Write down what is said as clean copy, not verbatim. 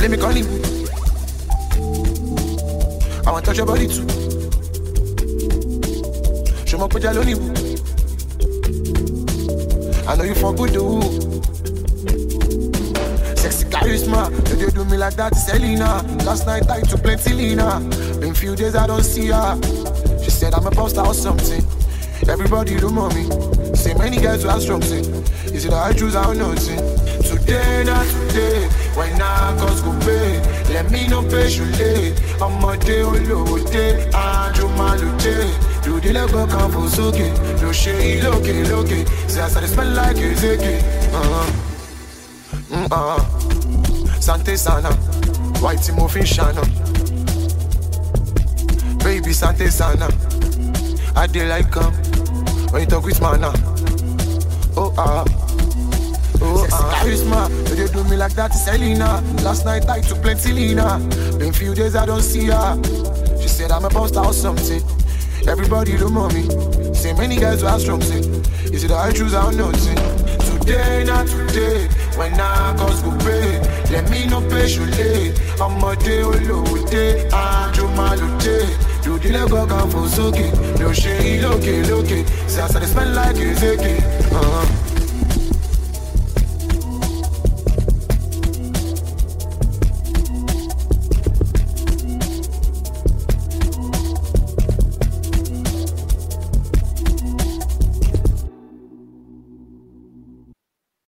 let me call you. I want to touch your body too. Show me put your lonely. I know you for good though. Sexy charisma, you do me like that, Selena. Last night I took plenty Lena. Been few days I don't see her. She said I'm a poster or something. Everybody do mommy. Say many guys who are strong say. Is it I choose I know say. Today, not today. When I cause go pay. Let me know patiently. I'm a day or low day. I do my day. Do the level come for soaking. No shade, look. Say I started smell like a zeke. Sante Sana. White Timothy Shana. Baby Sante Sana. I dey like come when you talk with mana. Charisma, you do me like that, Selena. Last night I took plenty Lena. Been few days I don't see her. She said I'm a poster or something. Everybody do mommy. Say many guys who are strong say. Is it I choose I know say. Today, not today. When I cause go pay. Let me know patiently. I'm a day or low day. I do my day. Do the level come for soaking. No shade, look. Say I started smell like a zeke.